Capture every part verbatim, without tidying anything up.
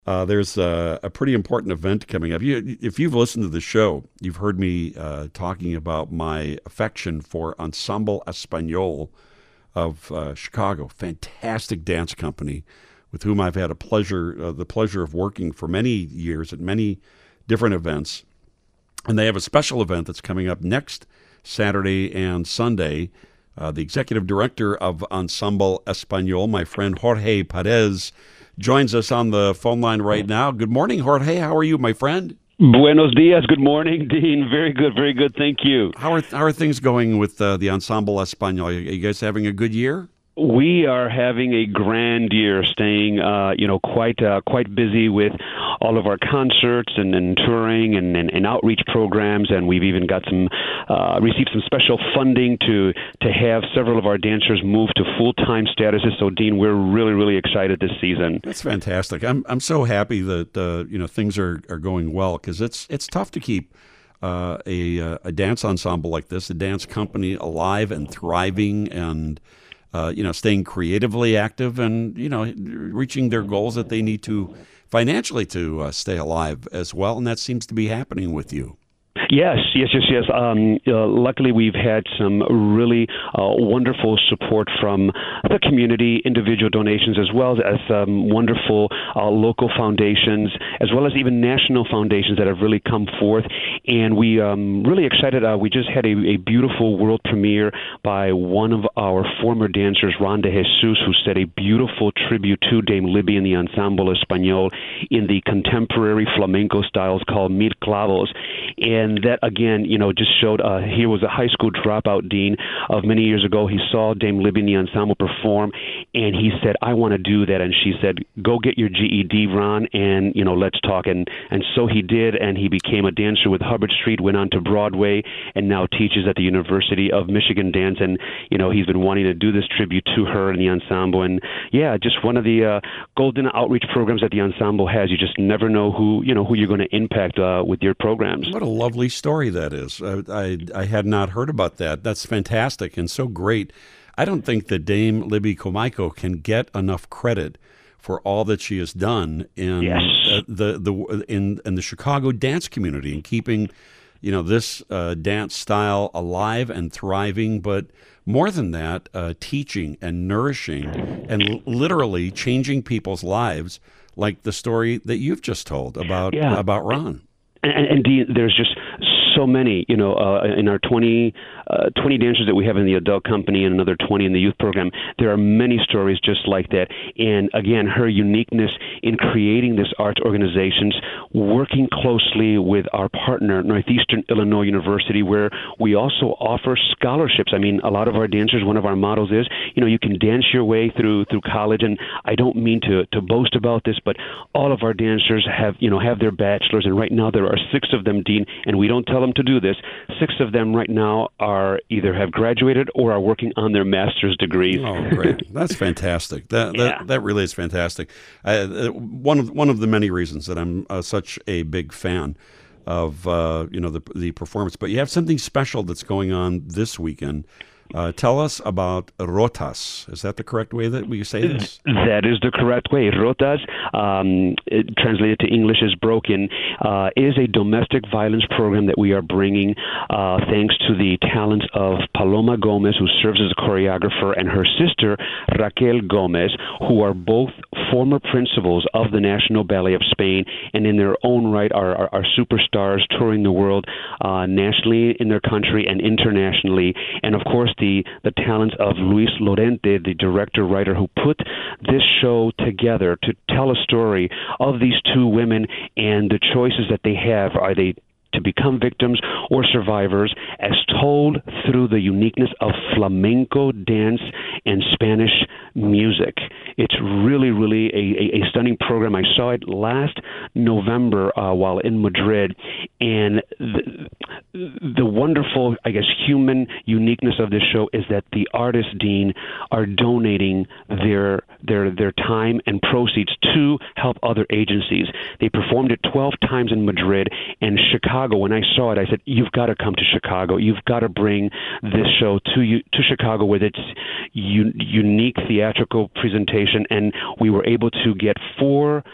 Uh, there's a, a pretty important event coming up. You, if you've listened to the show, you've heard me uh, talking about my affection for Ensemble Español of uh, Chicago, fantastic dance company with whom I've had a pleasure, uh, the pleasure of working for many years at many different events. And they have a special event that's coming up next Saturday and Sunday. Uh, the executive director of Ensemble Español, my friend Jorge Perez, joins us on the phone line right now. Good morning, Jorge. How are you, my friend? Buenos dias. Good morning, Dean. Very good, very good. Thank you. How are how are things going with uh, the Ensemble Español? Are you guys having a good year? We are having a grand year, staying, uh, you know, quite uh, quite busy with all of our concerts and, and touring and, and, and outreach programs, and we've even got some uh, received some special funding to to have several of our dancers move to full time statuses. So, Dean, we're really really excited this season. That's fantastic. I'm I'm so happy that uh, you know things are, are going well, because it's it's tough to keep uh, a a dance ensemble like this, a dance company, alive and thriving and. Uh, you know, staying creatively active and, you know, reaching their goals that they need to financially to uh, stay alive as well. And that seems to be happening with you. Yes, yes, yes, yes. Um, uh, luckily, we've had some really uh, wonderful support from the community, individual donations, as well as um, wonderful uh, local foundations, as well as even national foundations that have really come forth. And we um, really excited. Uh, we just had a, a beautiful world premiere by one of our former dancers, Ron De Jesus, who said a beautiful tribute to Dame Libby and the Ensemble Español in the contemporary flamenco styles called Mil Clavos. And that, again, you know, just showed uh, he was a high school dropout, Dean, of many years ago. He saw Dame Libby and the Ensemble perform, and he said, I want to do that. And she said, go get your G E D, Ron, and, you know, let's talk. And, and so he did, and he became a dancer with Hubbard Street, went on to Broadway, and now teaches at the University of Michigan Dance. And, you know, he's been wanting to do this tribute to her and the Ensemble. And, yeah, just one of the uh, golden outreach programs that the Ensemble has. You just never know who, you know, who you're going to impact uh, with your programs. What a lovely story that is. I, I I had not heard about that. That's fantastic and so great. I don't think that Dame Libby Comaico can get enough credit for all that she has done in yes. uh, the the in in the Chicago dance community and keeping, you know, this uh, dance style alive and thriving. But more than that, uh, teaching and nourishing and l- literally changing people's lives, like the story that you've just told about yeah. about Ron. And, and Dean, there's just so many, you know, uh, in our twenty, uh, twenty dancers that we have in the adult company and another twenty in the youth program, there are many stories just like that. And again, her uniqueness in creating this arts organizations, working closely with our partner, Northeastern Illinois University, where we also offer scholarships. I mean, a lot of our dancers, one of our mottos is, you know, you can dance your way through through college. And I don't mean to, to boast about this, but all of our dancers have, you know, have their bachelors. And right now there are six of them, Dean, and we don't tell them to do this. Six of them right now are either have graduated or are working on their master's degrees. Oh, great! That's fantastic. That yeah. that, that really is fantastic. Uh, one of one of the many reasons that I'm uh, such a big fan of uh, you know the the performance. But you have something special that's going on this weekend. Uh, tell us about Rotas. Is that the correct way that we say this? That is the correct way. Rotas, um, it, translated to English as broken, uh, is a domestic violence program that we are bringing uh, thanks to the talents of Paloma Gomez, who serves as a choreographer, and her sister, Raquel Gomez, who are both former principals of the National Ballet of Spain and in their own right are, are, are superstars touring the world uh, nationally in their country and internationally. And, of course, the, the talents of Luis Lorente, the director-writer who put this show together to tell a story of these two women and the choices that they have. Are they to become victims or survivors, as told through the uniqueness of flamenco dance and Spanish music. It's really, really a, a, a stunning program. I saw it last November uh, while in Madrid, and the, the wonderful, I guess, human uniqueness of this show is that the artists, Dean, are donating their their their time and proceeds to help other agencies. They performed it twelve times in Madrid and Chicago. When I saw it, I said, "You've got to come to Chicago. You've got to bring this show to you to Chicago with its u- unique theatrical presentation." And we were able to get four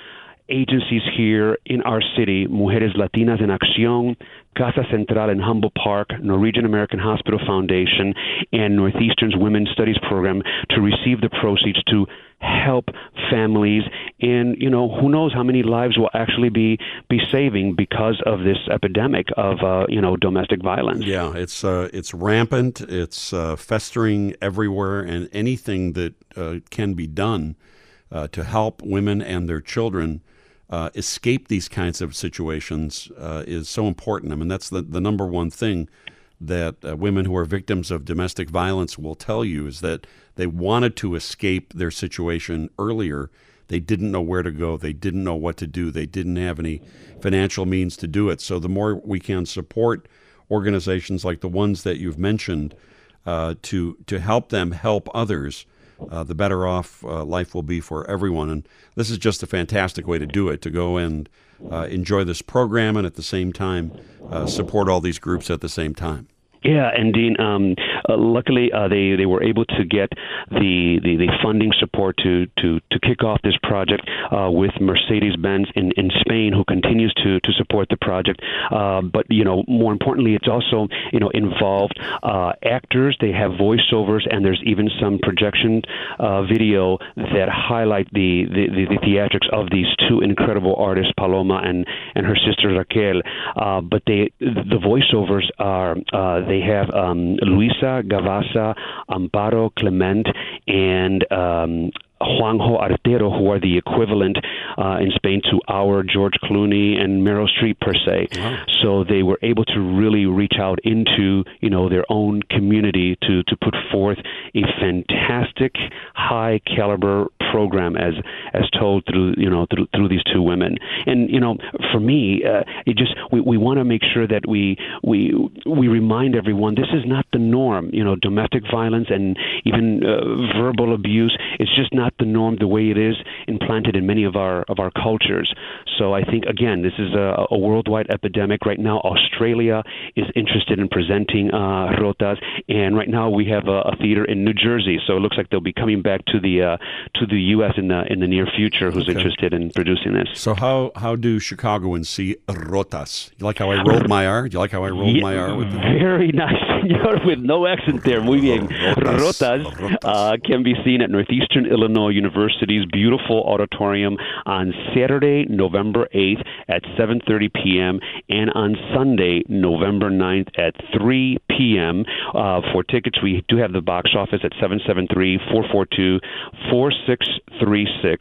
agencies here in our city, Mujeres Latinas en Acción, Casa Central in Humboldt Park, Norwegian American Hospital Foundation, and Northeastern's Women's Studies Program to receive the proceeds to help families. And, you know, who knows how many lives will actually be, be saving because of this epidemic of, uh, you know, domestic violence. Yeah, it's uh, it's rampant. It's uh, festering everywhere, and anything that uh, can be done uh, to help women and their children uh, escape these kinds of situations uh, is so important. I mean, that's the, the number one thing that uh, women who are victims of domestic violence will tell you, is that they wanted to escape their situation earlier. They didn't know where to go. They didn't know what to do. They didn't have any financial means to do it. So the more we can support organizations like the ones that you've mentioned uh, to to help them help others, uh, the better off uh, life will be for everyone. And this is just a fantastic way to do it, to go and uh, enjoy this program and at the same time uh, support all these groups at the same time. Yeah, and Dean, um, uh, luckily uh, they, they were able to get the, the, the funding support to, to, to kick off this project uh, with Mercedes-Benz in, in Spain, who continues to, to support the project. Uh, but, you know, more importantly, it's also, you know, involved uh, actors. They have voiceovers, and there's even some projection uh, video that highlight the, the, the, the theatrics of these two incredible artists, Paloma and, and her sister Raquel. Uh, but they the voiceovers are... Uh, They have um, Luisa Gavasa, Amparo Clement, and um, Juanjo Artero, who are the equivalent uh, in Spain to our George Clooney and Meryl Streep, per se. Wow. So they were able to really reach out into, you know, their own community to, to put forth a fantastic, high caliber program as as told through, you know, through, through these two women. And, you know, for me, uh, it just we, we want to make sure that we we we remind everyone this is not the norm. You know, domestic violence and even uh, verbal abuse, it's just not the norm the way it is implanted in many of our of our cultures. So I think, again, this is a, a worldwide epidemic. Right now, Australia is interested in presenting uh, Rotas, and right now we have a, a theater in New Jersey. So it looks like they'll be coming back to the uh, to the U S in the in the near future. Who's okay. interested in producing this? So how how do Chicagoans see Rotas? You like how I rolled my R? Do you like how I rolled yeah, my R? With the... Very nice, senor, with no accent there. Muy bien. Rotas, Rotas. Uh, can be seen at Northeastern Illinois University's beautiful auditorium on Saturday, November eighth at seven thirty p.m. and on Sunday, November ninth at three p.m. Uh, for tickets, we do have the box office at seven seven three, four four two, four six three six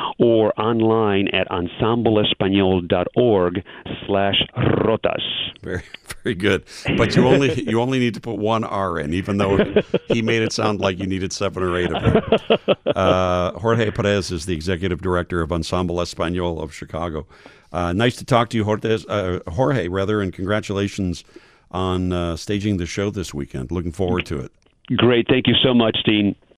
or online at ensembleespanol.org slash rotas. Very, very good. But you only you only need to put one R in, even though he made it sound like you needed seven or eight of them. Uh, Jorge Perez is the executive director of Ensemble Espanol of Chicago. Uh, nice to talk to you, Jorge, uh, Jorge, rather, and congratulations on uh, staging the show this weekend. Looking forward to it. Great. Thank you so much, Dean.